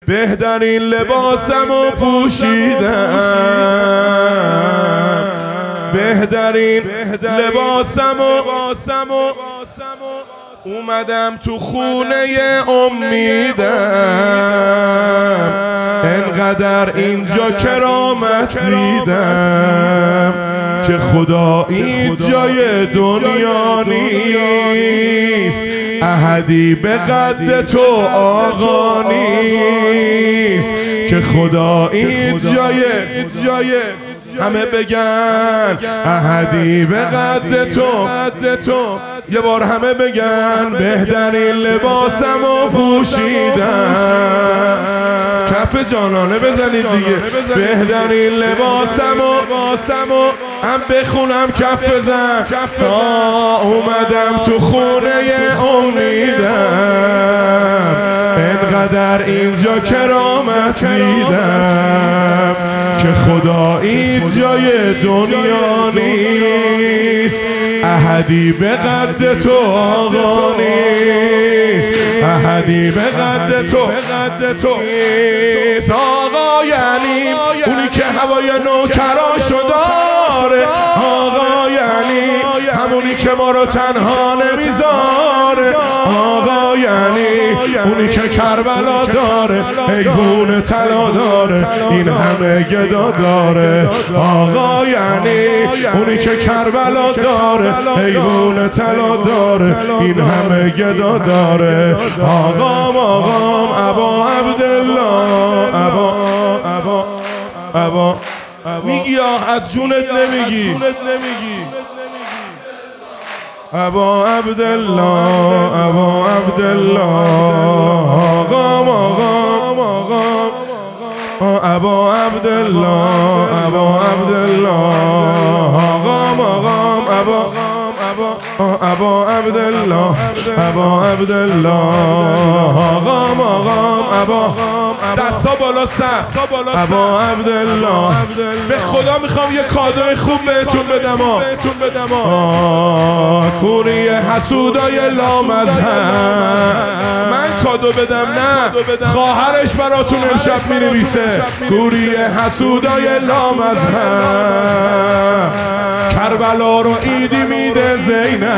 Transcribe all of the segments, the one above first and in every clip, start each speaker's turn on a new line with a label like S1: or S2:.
S1: بهترین لباسمو پوشیدم، بهترین لباسمو اومدم تو خونه امیدم، انقدر اینجا کرامت دیدم که خدایی جای دنیا نیست، احدی به قد تو آقا نیست که خدایی جای همه بگن احدی به قد تو، یه بار همه بگن بهترین لباسمو پوشیدم. کف جانانه بزنید دیگه. بهترین لباسمو هم بخونم کف بزن تا اومدم تو خونه امیدم، انقدر اینجا کرامت دیدم که خدایی جای دنیا نیست، احدی به قد تو آقا نیست، احدی به قد تو نیست. آقا یعنی اونی که هوای نوکراشو داره، آقا یعنی همونی که ما رو تنها نمیذاره، آقا یعنی اونی که کربلا داره، حیوان طلا داره، این همه گدا داره، آقا یعنی اونی که کربلا داره، حیوان طلا داره، این همه گدا داره. آقام ابا عبدالله، ابا میگی از جونت نمیگی، ابا عبدالله، آقام ابا عبدالله، آقام ابا عبدالله، دستا بالا سر، ابا عبدالله. به خدا میخوام یه کادوی خوب بهتون بدم، کوری حسودای لامذهب. من کادو بدم نه، خواهرش براتون امشب مینویسه، کوری حسودای لامذهب. کربلا رو ایدی میده زینب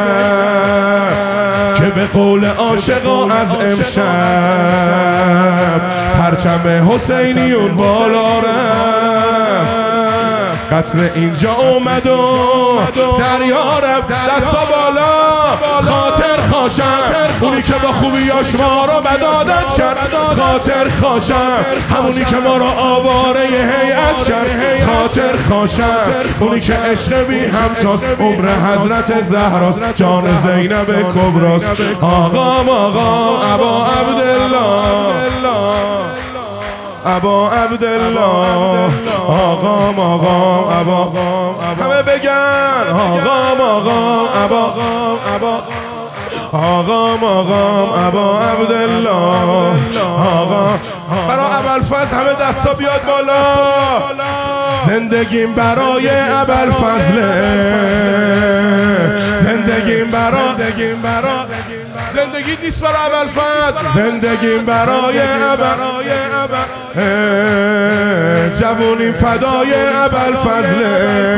S1: که به قول عاشقا از امشب پرچم حسینیون بالا رفت. قطر اینجا اومد و دریا رفت. دستا بالا خاطر خاشم، اونی که با خوبیاش ما رو بدادت کرد، خاطر خاشم همونی که ما رو آواره هیئت کرد، خاطر خاشم اونی که عشق بی همتاست، عمر حضرت زهراست، جان زینب کبراست. آقام ابا عبدالله، ابا عبدالله، آقام ابا همه بگن آقام ابا ابا عبدالله، آقا برای ابوالفضل همه دستا بیاد بالا. زندگیم برای ابوالفضله، زندگی نیست برای ابوالفضل، زندگیم برای جوونیم فدای ابوالفضله،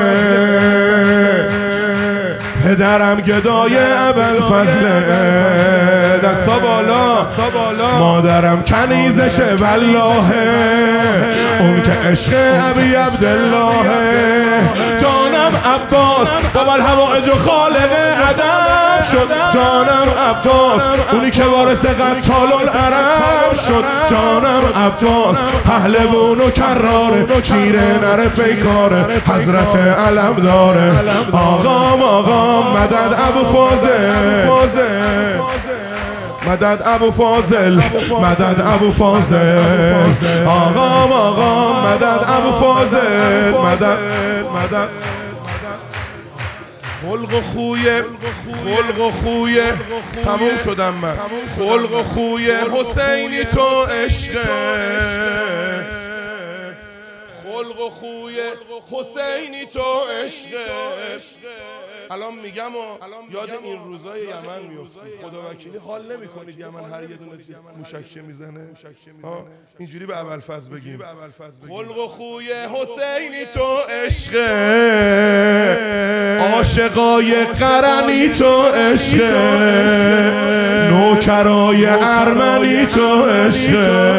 S1: پدرم گدای ابوالفضله. دستا بالا مادرم کنیزشه والله، اون که عشق ابی عبدالله. جانم عباس بابا الحوائج و خالق ادب شد، جانم عباس اونی که وارث قتال العرب شد، جانم عباس پهلوان و کراره، شیر نر پیکاره، حضرت علم داره. آقام مدد ابو فاضل، مدد ابو فاضل، مدد ابو فاضل. آقام مدد ابو فاضل، مدد خلق و خویه تموم شدم من، خلق و خویه حسینی تو عشقه، خلق و و خوی حسینی تو عشق. الان میگم و یاد این روزای یمن میفتید. خدا وکیلی حال نمی کنید یمن هر یه دونه موشک میزنه؟ اینجوری به ابوالفضل بگیم خلق و خوی حسینی تو عشق، عاشقای قرنی تو عشق، نوکرای ارمنی تو عشق،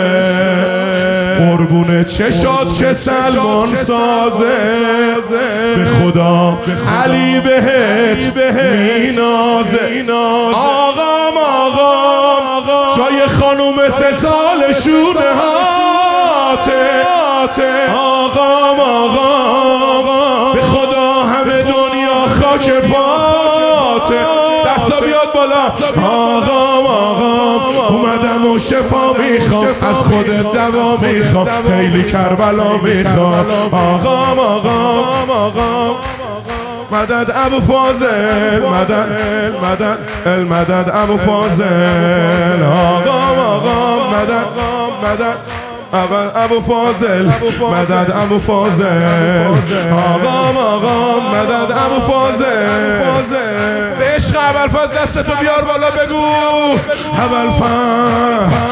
S1: قربون چشات که سلمان سازه، به خدا علی بهت مینازه. آقام جای خانوم 3 سال شونه هاته. آقام به خدا همه دنیا خاک پاته. دستا بیاد بالا. آقام اومدم و شفا میخوام، از خودت دوا میخوام، خیلی کربلا میخوام. آقام مدد ابو فاضل، مدد المدد ابو فاضل. آقام مدد ابو فاضل، مدد ابو فاضل. آقام مدد ابو فاضل. به عشق ابوالفضل دستتو بیار بالا بگو ابوالفضل